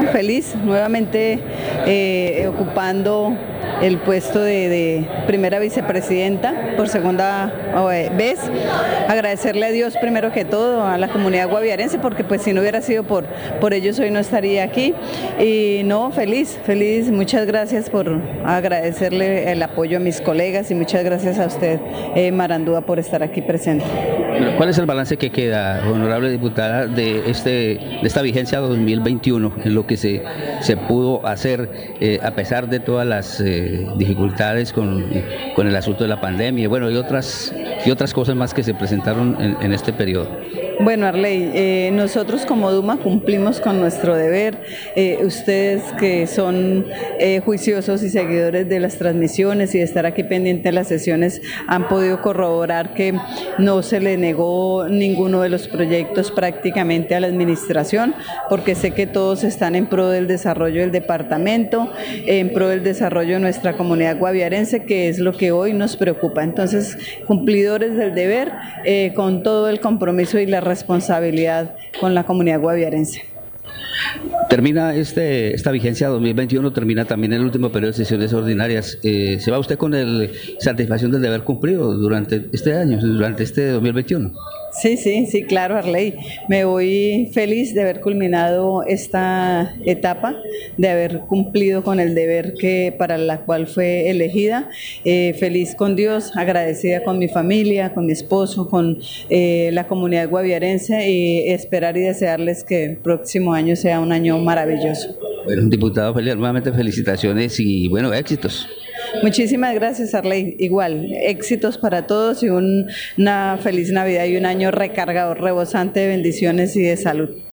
feliz nuevamente ocupando el puesto de primera vicepresidenta por segunda vez. Agradecerle a Dios primero que todo, a la comunidad guaviarense, porque pues si no hubiera sido por ellos hoy no estaría aquí. Y no, feliz, muchas gracias por agradecerle el apoyo a mis colegas y muchas gracias a usted, Marandúa, por estar aquí presente. ¿Cuál es el balance que queda, honorable diputada, de esta vigencia 2021, en lo que se pudo hacer a pesar de todas las dificultades con el asunto de la pandemia, bueno, y otras cosas más que se presentaron en este periodo? Bueno, Arley, nosotros como Duma cumplimos con nuestro deber. Ustedes que son juiciosos y seguidores de las transmisiones y de estar aquí pendientes de las sesiones han podido corroborar que no se le negó ninguno de los proyectos prácticamente a la administración, porque sé que todos están en pro del desarrollo del departamento, en pro del desarrollo de nuestra comunidad guaviarense, que es lo que hoy nos preocupa. Entonces, cumplidores del deber, con todo el compromiso y la responsabilidad con la comunidad guaviarense. Termina esta vigencia 2021, termina también el último periodo de sesiones ordinarias. ¿Se va usted con la satisfacción del deber cumplido durante este año, durante este 2021? Sí, claro, Arley. Me voy feliz de haber culminado esta etapa, de haber cumplido con el deber para la cual fue elegida. Feliz con Dios, agradecida con mi familia, con mi esposo, con la comunidad guaviarense, y esperar y desearles que el próximo año sea un año maravilloso. Bueno, diputado, nuevamente felicitaciones y bueno, éxitos. Muchísimas gracias, Arley. Igual, éxitos para todos y una feliz Navidad y un año recargado, rebosante de bendiciones y de salud.